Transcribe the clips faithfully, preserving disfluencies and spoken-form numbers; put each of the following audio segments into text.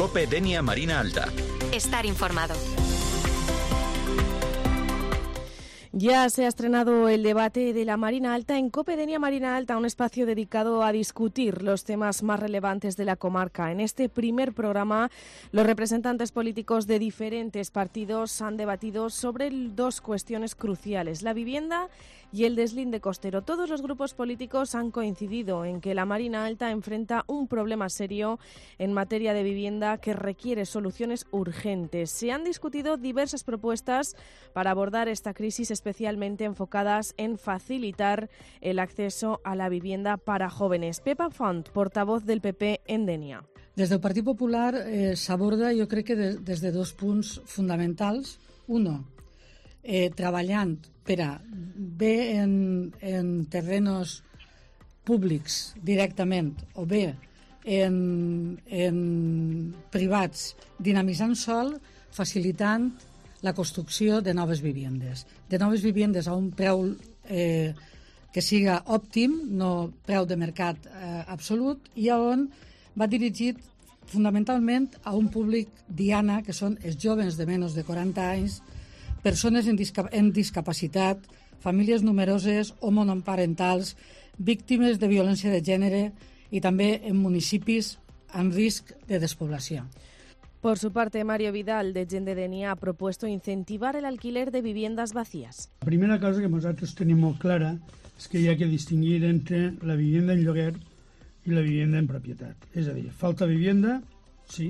COPE Denia Marina Alta. Estar informado. Ya se ha estrenado el debate de la Marina Alta en COPE Denia Marina Alta, un espacio dedicado a discutir los temas más relevantes de la comarca. En este primer programa, los representantes políticos de diferentes partidos han debatido sobre dos cuestiones cruciales: la vivienda y el deslinde costero. Todos los grupos políticos han coincidido en que la Marina Alta enfrenta un problema serio en materia de vivienda que requiere soluciones urgentes. Se han discutido diversas propuestas para abordar esta crisis, especialmente enfocadas en facilitar el acceso a la vivienda para jóvenes. Pepa Font, portavoz del P P en Denia. Des del Partit Popular eh, s'aborda, jo crec que de, des de dos punts fonamentals. Uno, eh, treballant per a bé en, en terrenos públics directament o bé en, en privats, dinamitzant sol, facilitant la construcció de noves vivendes. De noves vivendes a un preu eh, que siga òptim, no preu de mercat eh, absolut, i on va dirigit fonamentalment a un públic diana, que són els joves de menys de quaranta anys, persones en, discap en discapacitat, famílies numeroses o monoparentals, víctimes de violència de gènere i també en municipis en risc de despoblació. Por su parte, Mario Vidal, de Gent de Denia, ha propuesto incentivar el alquiler de viviendas vacías. La primera cosa que nosaltres tenim molt clara és que hi ha que distingir entre la vivienda en lloguer i la vivienda en propietat. És a dir, falta vivienda, sí,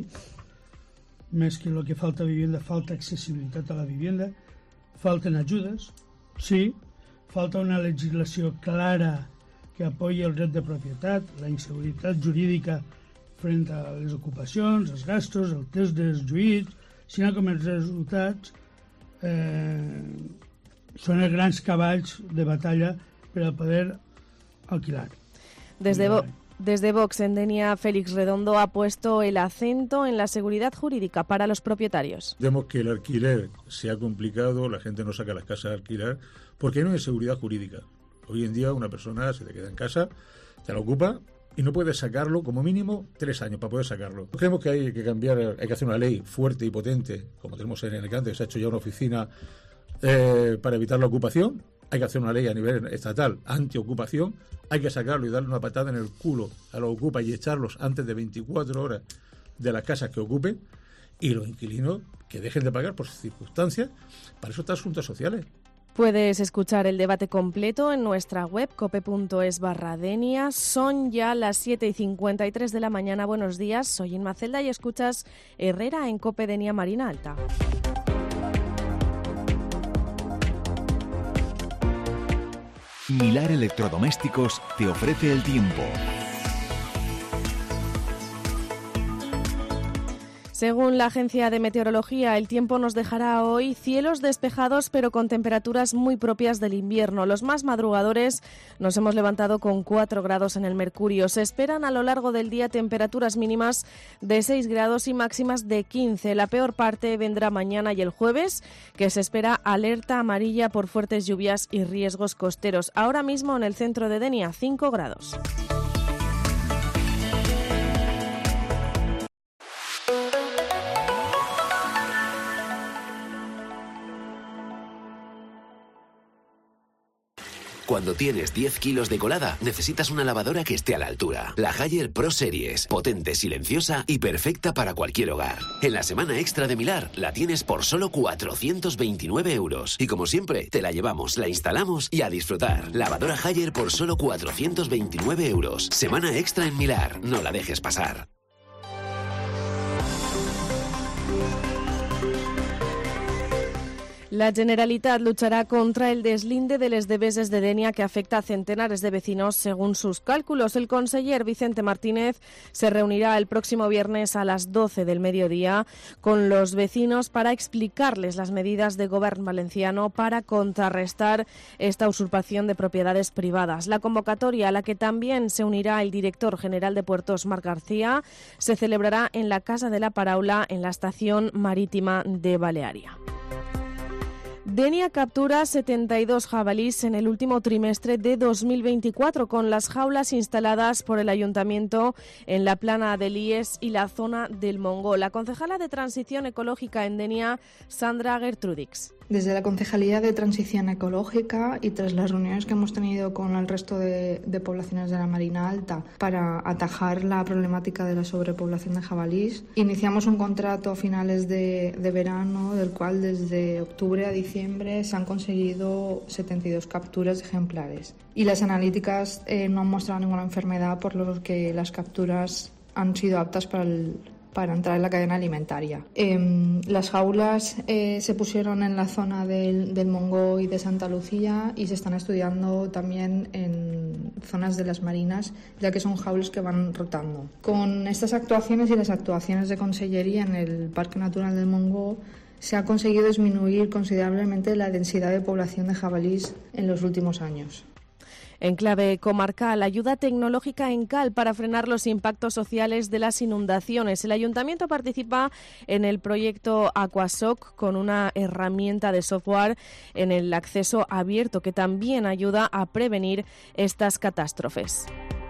més que el que falta vivienda, falta accessibilitat a la vivienda, falten ajudes, sí, falta una legislació clara que apoyi el dret de propietat, la inseguretat jurídica frente a les ocupacions, els gastos, el test dels lluïts, sinó com els resultats eh, són els grans cavalls de batalla per a poder alquilar. Desde, Vo desde Vox en Denia, Félix Redondo ha puesto el acento en la seguridad jurídica para los propietarios. Vemos que el alquiler se ha complicado, la gente no saca las casas a alquilar porque no hay seguridad jurídica. Hoy en día una persona se te queda en casa, te la ocupa y no puedes sacarlo, como mínimo tres años para poder sacarlo. Creemos que hay que cambiar, hay que hacer una ley fuerte y potente, como tenemos en Alicante, que se ha hecho ya una oficina eh, para evitar la ocupación. Hay que hacer una ley a nivel estatal antiocupación, hay que sacarlo y darle una patada en el culo a los ocupas y echarlos antes de veinticuatro horas de las casas que ocupen, y los inquilinos que dejen de pagar por sus circunstancias. Para eso están asuntos sociales. Puedes escuchar el debate completo en nuestra web cope punto es barra Denia. Son ya las siete y cincuenta y tres de la mañana. Buenos días, soy Inma Celda y escuchas Herrera en COPE Denia Marina Alta. Milar Electrodomésticos te ofrece el tiempo. Según la Agencia de Meteorología, el tiempo nos dejará hoy cielos despejados pero con temperaturas muy propias del invierno. Los más madrugadores nos hemos levantado con cuatro grados en el mercurio. Se esperan a lo largo del día temperaturas mínimas de seis grados y máximas de quince. La peor parte vendrá mañana y el jueves, que se espera alerta amarilla por fuertes lluvias y riesgos costeros. Ahora mismo en el centro de Denia, cinco grados. Cuando tienes diez kilos de colada, necesitas una lavadora que esté a la altura. La Haier Pro Series, potente, silenciosa y perfecta para cualquier hogar. En la semana extra de Milar la tienes por solo cuatrocientos veintinueve euros. Y como siempre, te la llevamos, la instalamos y a disfrutar. Lavadora Haier por solo cuatrocientos veintinueve euros. Semana extra en Milar, no la dejes pasar. La Generalitat luchará contra el deslinde de les deveses de Denia que afecta a centenares de vecinos según sus cálculos. El conseller Vicente Martínez se reunirá el próximo viernes a las doce del mediodía con los vecinos para explicarles las medidas de Govern valenciano para contrarrestar esta usurpación de propiedades privadas. La convocatoria, a la que también se unirá el director general de Puertos, Marc García, se celebrará en la Casa de la Paraula en la estación marítima de Balearia. Denia captura setenta y dos jabalíes en el último trimestre de dos mil veinticuatro, con las jaulas instaladas por el Ayuntamiento en la plana del I E S y la zona del Montgó. La concejala de Transición Ecológica en Denia, Sandra Gertrudix. Desde la Concejalía de Transición Ecológica y tras las reuniones que hemos tenido con el resto de, de poblaciones de la Marina Alta para atajar la problemática de la sobrepoblación de jabalíes, iniciamos un contrato a finales de, de verano, del cual desde octubre a diciembre se han conseguido setenta y dos capturas de ejemplares. Y las analíticas eh, no han mostrado ninguna enfermedad, por lo que las capturas han sido aptas para el para entrar en la cadena alimentaria. Eh, las jaulas eh, se pusieron en la zona del, del Montgó y de Santa Lucía y se están estudiando también en zonas de las marinas, ya que son jaulas que van rotando. Con estas actuaciones y las actuaciones de consellería en el Parque Natural del Montgó se ha conseguido disminuir considerablemente la densidad de población de jabalíes en los últimos años. En clave comarcal, ayuda tecnológica en Cal para frenar los impactos sociales de las inundaciones. El Ayuntamiento participa en el proyecto Aquasoc con una herramienta de software en el acceso abierto que también ayuda a prevenir estas catástrofes.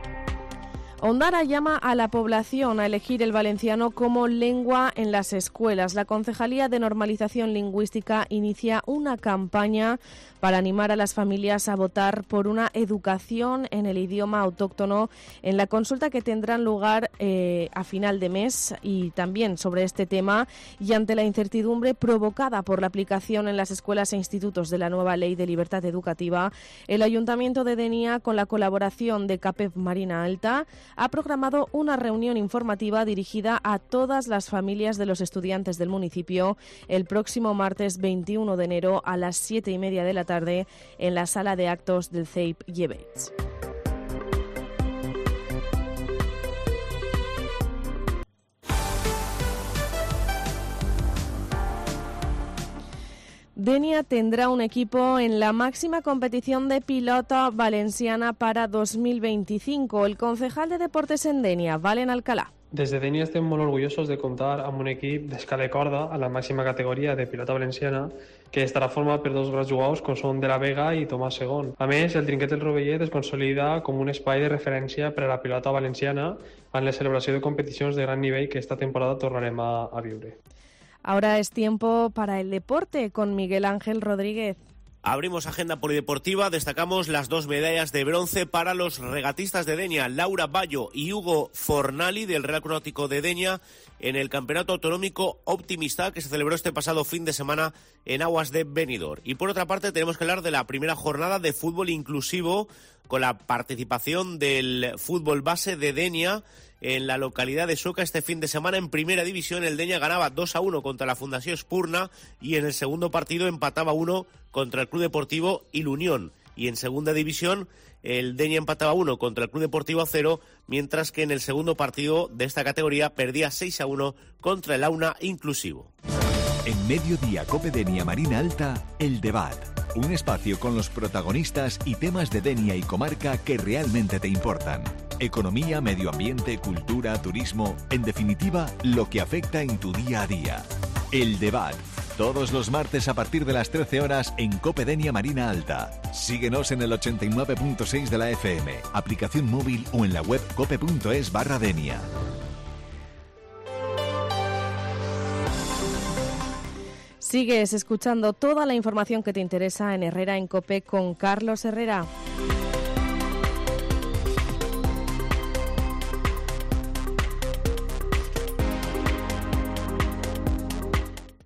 Ondara llama a la población a elegir el valenciano como lengua en las escuelas. La Concejalía de Normalización Lingüística inicia una campaña para animar a las familias a votar por una educación en el idioma autóctono en la consulta que tendrán lugar eh, a final de mes, y también sobre este tema y ante la incertidumbre provocada por la aplicación en las escuelas e institutos de la nueva Ley de Libertad Educativa, el Ayuntamiento de Denia, con la colaboración de CAPEB Marina Alta, ha programado una reunión informativa dirigida a todas las familias de los estudiantes del municipio el próximo martes veintiuno de enero a las siete y media de la tarde en la sala de actos del C E I P Llevets. Denia tendrá un equipo en la máxima competición de pilota valenciana para dos mil veinticinco. El concejal de Deportes en Denia, Valen Alcalá. Des de Denia estem molt orgullosos de comptar amb un equip d'escala i corda a la màxima categoria de pilota valenciana, que estarà format per dos grans jugadors com són De la Vega i Tomàs Segon. A més, el Trinquet del Rovellet es consolida com un espai de referència per a la pilota valenciana en la celebració de competicions de gran nivell que esta temporada tornarem a, a viure. Ahora es tiempo para el deporte con Miguel Ángel Rodríguez. Abrimos agenda polideportiva, destacamos las dos medallas de bronce para los regatistas de Denia, Laura Bayo y Hugo Fornali del Real Club Náutico de Denia, en el Campeonato Autonómico Optimista que se celebró este pasado fin de semana en aguas de Benidorm. Y por otra parte tenemos que hablar de la primera jornada de fútbol inclusivo con la participación del fútbol base de Denia en la localidad de Soca. Este fin de semana en primera división el Denia ganaba dos a uno contra la Fundación Espurna y en el segundo partido empataba uno contra el Club Deportivo Ilunión. Y en segunda división el Denia empataba uno contra el Club Deportivo Acero, mientras que en el segundo partido de esta categoría perdía seis a uno contra el Auna Inclusivo. En Mediodía Cope Denia Marina Alta, El Debat. Un espacio con los protagonistas y temas de Denia y comarca que realmente te importan. Economía, medio ambiente, cultura, turismo, en definitiva, lo que afecta en tu día a día. El Debat, todos los martes a partir de las trece horas en Cope Denia Marina Alta. Síguenos en el ochenta y nueve punto seis de la F M, aplicación móvil o en la web cope.es barra Denia. Sigues escuchando toda la información que te interesa en Herrera en Cope con Carlos Herrera.